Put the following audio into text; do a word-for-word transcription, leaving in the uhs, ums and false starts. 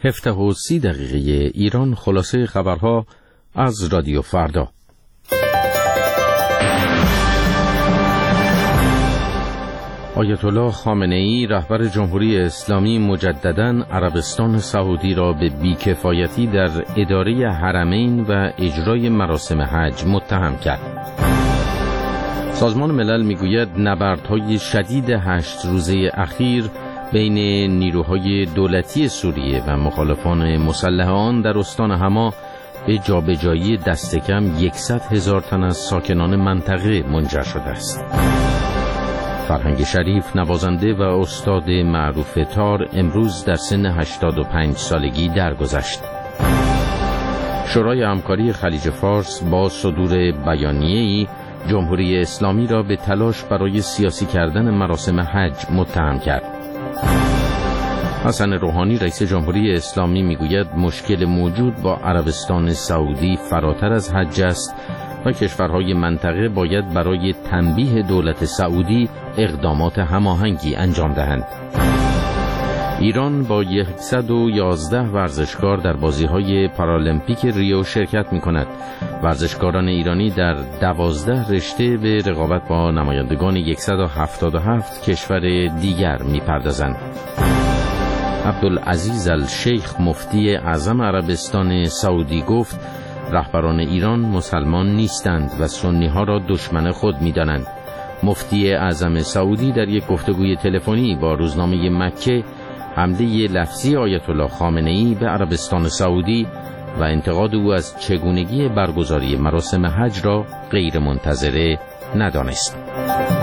هفده و سی دقیقه ایران، خلاصه خبرها از رادیو فردا. آیت الله خامنه‌ای رهبر جمهوری اسلامی مجدداً عربستان سعودی را به بیکفایتی در اداره حرمین و اجرای مراسم حج متهم کرد. سازمان ملل میگوید نبردهای شدید هشت روزه اخیر بین نیروهای دولتی سوریه و مخالفان مسلح آن در استان حما به جابجایی دست کم صد هزار تن از ساکنان منطقه منجر شده است. فرهنگ شریف، نوازنده و استاد معروف تار، امروز در سن هشتاد و پنج سالگی درگذشت. شورای همکاری خلیج فارس با صدور بیانیه‌ای جمهوری اسلامی را به تلاش برای سیاسی کردن مراسم حج متهم کرد. حسن روحانی رئیس جمهوری اسلامی میگوید مشکل موجود با عربستان سعودی فراتر از حج است و کشورهای منطقه باید برای تنبیه دولت سعودی اقدامات هماهنگی انجام دهند. ایران با صد و یازده ورزشکار در بازی‌های پارالمپیک ریو شرکت می‌کند. ورزشکاران ایرانی در دوازده رشته به رقابت با نمایندگان صد و هفتاد و هفت کشور دیگر می‌پردازند. عبدالعزیز الشیخ مفتی اعظم عربستان سعودی گفت رهبران ایران مسلمان نیستند و سنی‌ها را دشمن خود می‌دانند. مفتی اعظم سعودی در یک گفتگوی تلفنی با روزنامه مکه حمله لفظی آیت الله خامنه‌ای به عربستان سعودی و انتقاد او از چگونگی برگزاری مراسم حج را غیر منتظره ندانست.